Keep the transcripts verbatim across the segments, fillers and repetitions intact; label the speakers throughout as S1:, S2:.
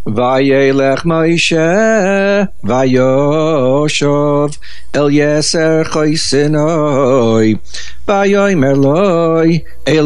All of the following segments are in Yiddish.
S1: וילך מוישה וישוב אל יסר חוי סינוי ויאמר לוי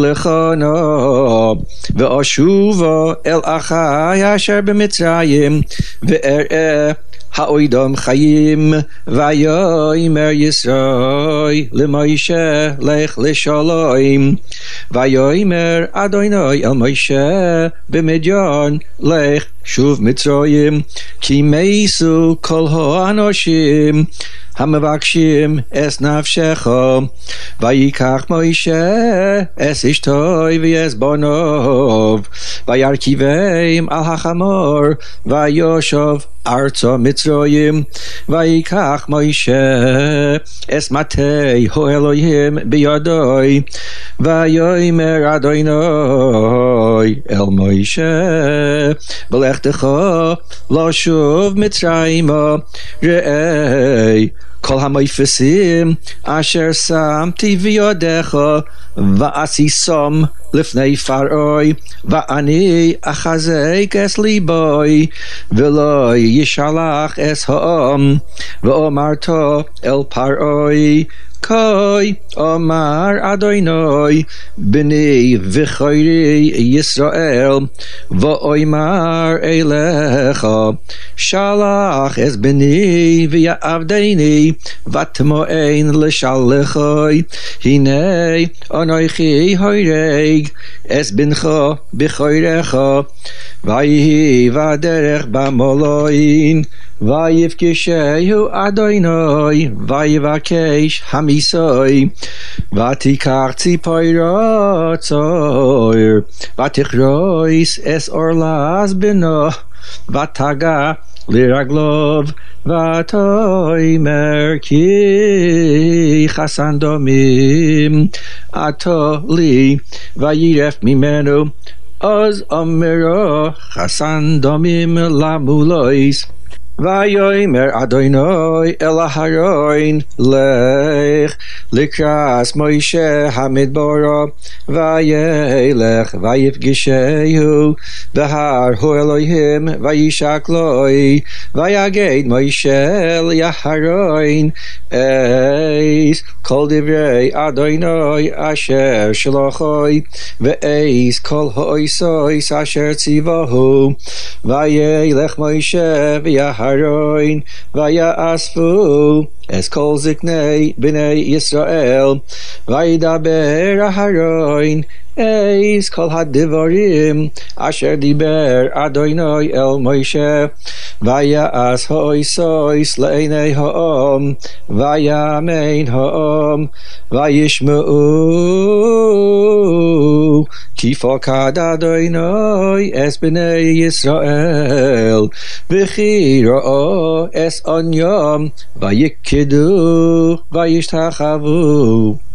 S1: אלכנו ואשובו אל אחי אשר במצרים ואראה האוידם חיים ויאמר ישראל למוישה לך לשלום ויאמר אדוני אל מוישה במדיין לך שוב מצרים כי מתו כל האנשים המבקשים את נפשך ויקח מוישה את אשתו ואת בניו וירכיבם על החמור וישוב ארצה מצרים ויקח מוישה את מטה האלוהים בידו ויאמר אדוני אל מוישה בלכתך לשוב מצרימה ראה כל המפסים אשר שמתי בידך ועשיסם לפני פרעה ואני אחזק את ליבוי ולא ישלח את העם ואמרת אל פרעה כה אמר אדוני בני וחיירי ישראל ואומר אליך שלח את בני ויעבדני ותמאן לשלחי הנה אנוכי הורג את בנך בחיירך ויהי בדרך במולין ויפגשהו אדוני ויבקש המיסוי ותיקח ציפורה צור ותכרוס את אורלז בנו ותגע לרגליו ותאמר כי חסן דמים אתה לי וירף ממנו אז אמרו חסן דמים למולויס ויאמר אדוני אל אהרון לך לקראת מוישה המדברה וילך ויפגשהו בהר האלוהים וישק לו ויגד מוישה לאהרון אס כל דברי אדוני אשר שלחי ואס כל העשוס אשר ציווהו וילך מוישה ויהרון אהרון ויאספו את כל זקני בני ישראל וידבר אהרון את כל הדברים אשר דיבר אדוני אל מוישה ויעש העשוס לעיני העם ויאמן העם וישמעו כי פקד אדוני את בני ישראל וכי ראו את עניים ויקדו וישתחוו